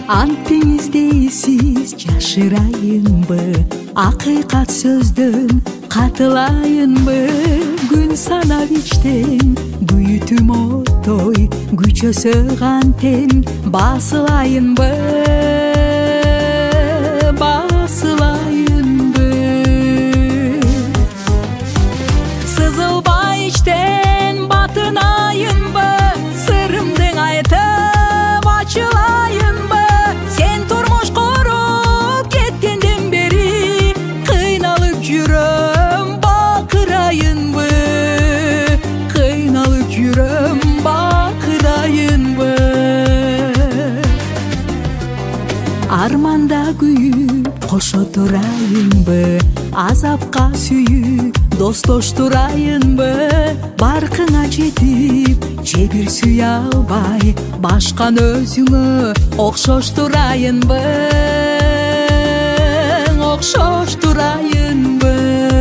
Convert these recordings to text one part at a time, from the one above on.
Антыңыздейсиз жашырайынбы, акыйкат сөздөн катылайынбы? Күн санап иштен күйүтүм оттой, күчөсө кантем басылайынбы, басылайынбы? Сызылбай иштен батынайынбы, сырымдың айтып ачылайынбы? Сен турмуш куруп кеткенден бери кыйналып жүрөм, бакырайынбы, кыйналып жүрөм, бакырайынбы? Арманда күйүп кошо турайынбы, азапка сүйүп достоштурайынбы? Баркыңа жетип же бир сүйө албай, башкан өзүңө окшоштурайынбы, окшоштурайынбы?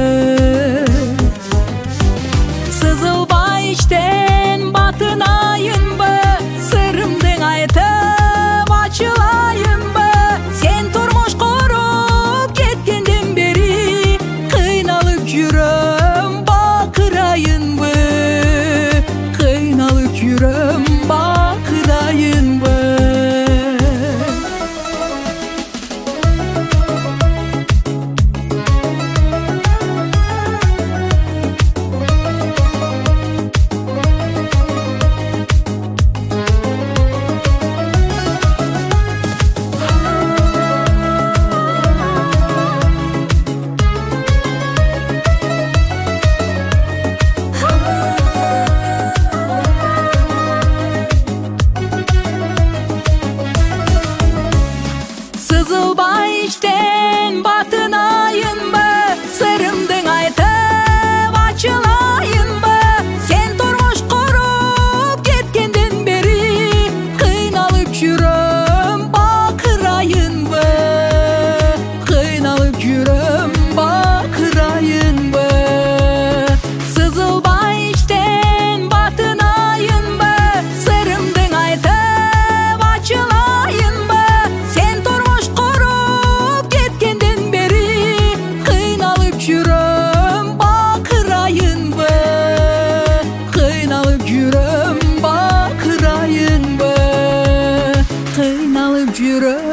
Сызылбай иштен батынайынбы, сырымдың айтып ачылайынбы? Сен турмуш куруп кеткенден бери кыйналып жүрөм, бакырайынбы, кыйналып жүрөм, бакырайынбы? Сызылбай иштен батынайынбы, сырымдың айтып ачылайынбы? Сен турмуш куруп кеткенден бери кыйналып жүрөм, бакырайынбы, кыйналып жүрөм, бакырайынбы? Сызылбай иштен батынайынбы, сырымдың айтып ачылайынбы? Сен турмуш куруп кеткенден бери кыйналып жүрөм, бакырайынбы, кыйналып жүрөм, бакырайынбы? Кыйналып жүрөм.